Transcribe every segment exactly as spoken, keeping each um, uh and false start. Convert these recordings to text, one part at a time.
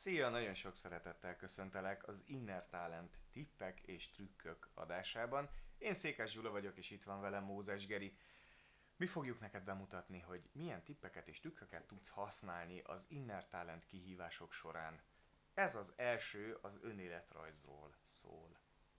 Szia, nagyon sok szeretettel köszöntelek az Inner Talent tippek és trükkök adásában. Én Székes Gyula vagyok, és itt van velem Mózes Geri. Mi fogjuk neked bemutatni, hogy milyen tippeket és trükköket tudsz használni az Inner Talent kihívások során. Ez az első az önéletrajzról szól.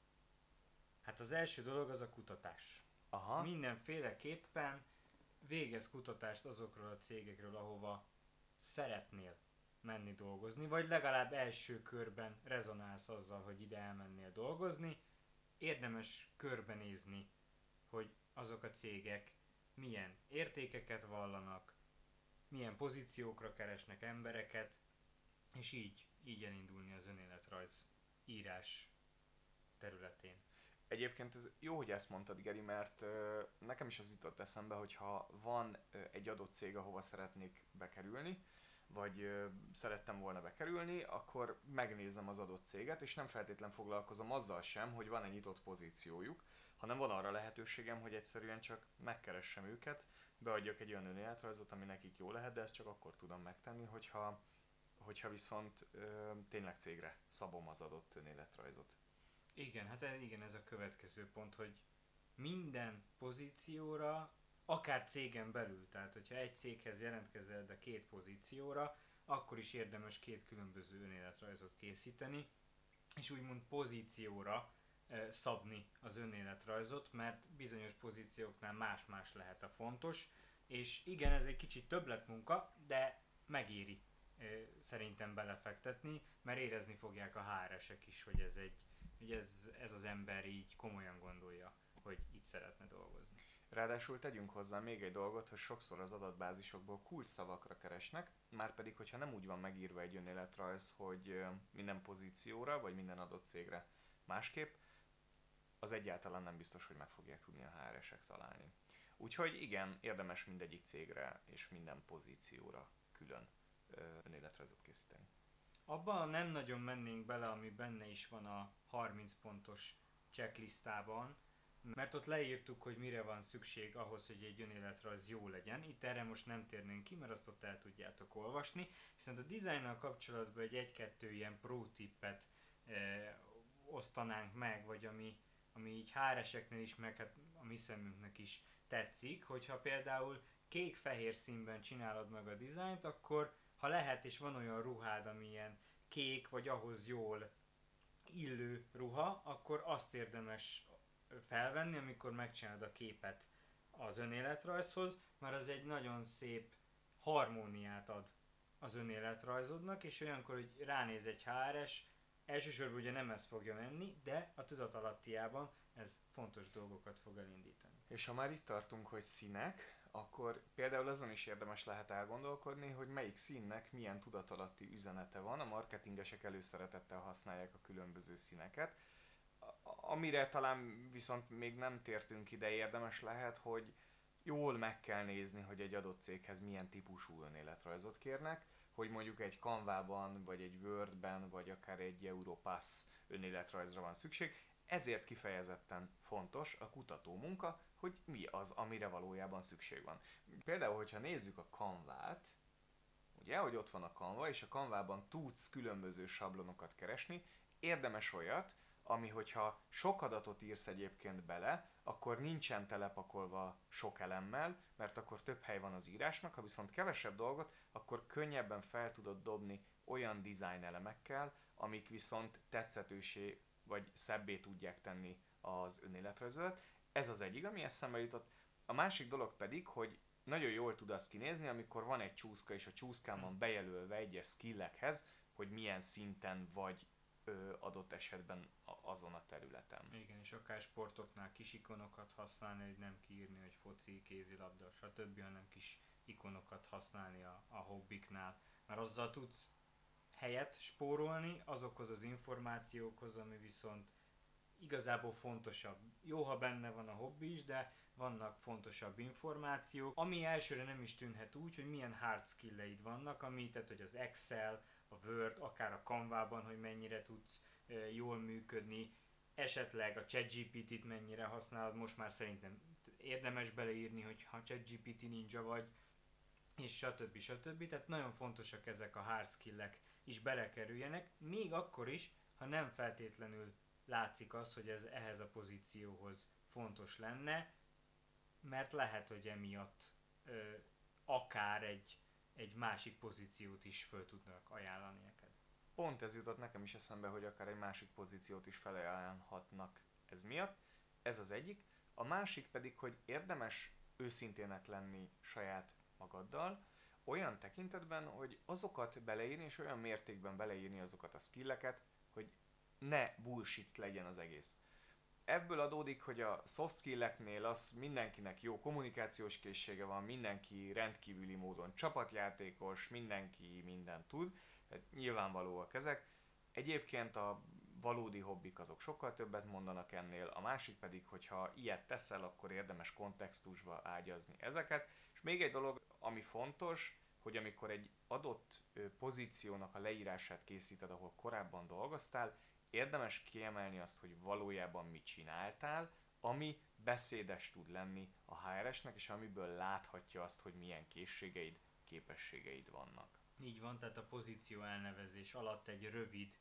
Hát az első dolog az a kutatás. Aha, Mindenféleképpen végez kutatást azokról a cégekről, ahova szeretnél menni dolgozni, vagy legalább első körben rezonálsz azzal, hogy ide elmennél dolgozni. Érdemes körbenézni, hogy azok a cégek milyen értékeket vallanak, milyen pozíciókra keresnek embereket, és így, így elindulni az önéletrajz írás területén. egyébként ez jó, hogy ezt mondtad, Geri, mert ö, nekem is az jutott eszembe, hogyha van ö, egy adott cég, ahova szeretnék bekerülni, vagy ö, szerettem volna bekerülni, akkor megnézem az adott céget, és nem feltétlen foglalkozom azzal sem, hogy van egy nyitott pozíciójuk, hanem van arra lehetőségem, hogy egyszerűen csak megkeressem őket, beadjak egy olyan önéletrajzot, ami nekik jó lehet, de ezt csak akkor tudom megtenni, hogyha, hogyha viszont ö, tényleg cégre szabom az adott önéletrajzot. Igen, hát e- igen, ez a következő pont, hogy minden pozícióra, akár cégen belül, tehát hogyha egy céghez jelentkezel, de két pozícióra, akkor is érdemes két különböző önéletrajzot készíteni, és úgymond pozícióra e, szabni az önéletrajzot, mert bizonyos pozícióknál más-más lehet a fontos, és igen, ez egy kicsit többletmunka, de megéri e, szerintem belefektetni, mert érezni fogják a há er esek is, hogy ez egy hogy ez, ez az ember így komolyan gondolja, hogy itt szeretne dolgozni. Ráadásul tegyünk hozzá még egy dolgot, hogy sokszor az adatbázisokból kulcsszavakra keresnek, már pedig, hogyha nem úgy van megírva egy önéletrajz, hogy ö, minden pozícióra, vagy minden adott cégre másképp, az egyáltalán nem biztos, hogy meg fogják tudni a há er esek találni. Úgyhogy igen, érdemes mindegyik cégre és minden pozícióra külön ö, önéletrajzot készíteni. Abban nem nagyon mennénk bele, ami benne is van a harminc pontos checklistában, mert ott leírtuk, hogy mire van szükség ahhoz, hogy egy önéletrajz jó legyen. Itt erre most nem térnénk ki, mert azt ott el tudjátok olvasni. Viszont a dizájnnal kapcsolatban egy egy-kettő ilyen pro tippet eh, osztanánk meg, vagy ami, ami így há er eseknél is, meg hát a mi szemünknek is tetszik, hogyha például kék-fehér színben csinálod meg a dizájnt, akkor ha lehet és van olyan ruhád, ami ilyen kék, vagy ahhoz jól illő ruha, akkor azt érdemes felvenni, amikor megcsinálod a képet az önéletrajzhoz, mert az egy nagyon szép harmóniát ad az önéletrajzodnak, és olyankor, hogy ránéz egy há er es, elsősorban ugye nem ez fogja menni, de a tudatalattiában ez fontos dolgokat fog elindítani. És ha már itt tartunk, hogy színek, akkor például azon is érdemes lehet elgondolkodni, hogy melyik színnek milyen tudatalatti üzenete van. A marketingesek előszeretettel használják a különböző színeket. A- Amire talán viszont még nem tértünk ide, érdemes lehet, hogy jól meg kell nézni, hogy egy adott céghez milyen típusú önéletrajzot kérnek, hogy mondjuk egy Canva-ban, vagy egy Word-ben, vagy akár egy Europass önéletrajzra van szükség. Ezért kifejezetten fontos a kutató munka, hogy mi az, amire valójában szükség van. Például, hogyha nézzük a Canva-t, ugye, hogy ott van a Canva, és a Canva-ban tudsz különböző sablonokat keresni, érdemes olyat, ami hogyha sok adatot írsz egyébként bele, akkor nincsen telepakolva sok elemmel, mert akkor több hely van az írásnak, ha viszont kevesebb dolgot, akkor könnyebben fel tudod dobni olyan design elemekkel, amik viszont tetszetősé vagy szebbé tudják tenni az önéletrajzodat. Ez az egyik, ami eszembe jutott. A másik dolog pedig, hogy nagyon jól tud az kinézni, amikor van egy csúszka, és a csúszkán van bejelölve egyes skillekhez, hogy milyen szinten vagy ö, adott esetben a- azon a területen. Igen, és akár sportoknál kis ikonokat használni, hogy nem kiírni, hogy foci, kézilabda, stb., hanem kis ikonokat használni a, a hobbiknál, mert azzal tudsz helyet spórolni azokhoz az információkhoz, ami viszont igazából fontosabb. Jó, ha benne van a hobbi is, de vannak fontosabb információk, ami elsőre nem is tűnhet úgy, hogy milyen hard skilleid vannak, ami, tehát hogy az Excel, a Word, akár a Canva-ban, hogy mennyire tudsz e, jól működni, esetleg a ChatGPT-t mennyire használod, most már szerintem érdemes beleírni, hogy ha ChatGPT ninja vagy, és stb. stb. Tehát nagyon fontosak ezek a hard skillek is belekerüljenek, még akkor is, ha nem feltétlenül látszik az, hogy ez ehhez a pozícióhoz fontos lenne, mert lehet, hogy emiatt ö, akár egy, egy másik pozíciót is föl tudnak ajánlani neked. Pont ez jutott nekem is eszembe, hogy akár egy másik pozíciót is felajánlhatnak ez miatt. Ez az egyik. A másik pedig, hogy érdemes őszintének lenni saját magaddal, olyan tekintetben, hogy azokat beleírni, és olyan mértékben beleírni azokat a skilleket, hogy ne bullshit legyen az egész. Ebből adódik, hogy a soft skilleknél az mindenkinek jó kommunikációs készsége van, mindenki rendkívüli módon csapatjátékos, mindenki mindent tud, tehát nyilvánvalóak ezek. Egyébként a valódi hobbik azok sokkal többet mondanak ennél, a másik pedig, hogyha ilyet teszel, akkor érdemes kontextusba ágyazni ezeket. És még egy dolog, ami fontos, hogy amikor egy adott pozíciónak a leírását készíted, ahol korábban dolgoztál, érdemes kiemelni azt, hogy valójában mit csináltál, ami beszédes tud lenni a há er esnek, és amiből láthatja azt, hogy milyen készségeid, képességeid vannak. Így van, tehát a pozíció elnevezés alatt egy rövid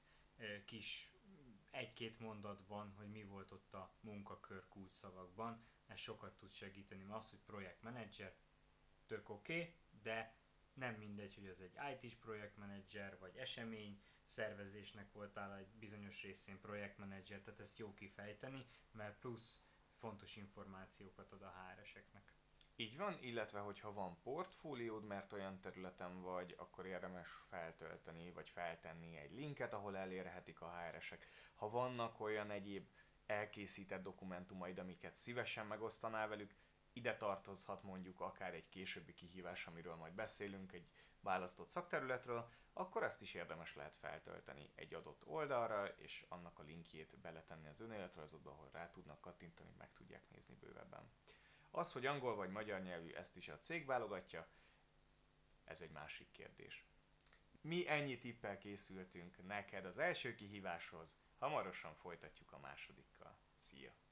kis egy-két mondatban, hogy mi volt ott a munkakör kulcsszavakban, ez sokat tud segíteni, mert az, hogy projektmenedzser, tök oké, okay, de nem mindegy, hogy az egy í té-s projektmenedzser, vagy esemény szervezésnek voltál egy bizonyos részén projektmenedzser, tehát ezt jó kifejteni, mert plusz fontos információkat ad a há er eseknek. Így van, illetve hogyha van portfóliód, mert olyan területen vagy, akkor érdemes feltölteni, vagy feltenni egy linket, ahol elérhetik a há er esek. Ha vannak olyan egyéb elkészített dokumentumaid, amiket szívesen megosztanál velük, ide tartozhat mondjuk akár egy későbbi kihívás, amiről majd beszélünk, egy választott szakterületről, akkor ezt is érdemes lehet feltölteni egy adott oldalra, és annak a linkjét beletenni az önéletrajzodba, ahol rá tudnak kattintani, meg tudják nézni bővebben. Az, hogy angol vagy magyar nyelvű, ezt is a cég válogatja, ez egy másik kérdés. Mi ennyi tippel készültünk neked az első kihíváshoz, hamarosan folytatjuk a másodikkal. Szia!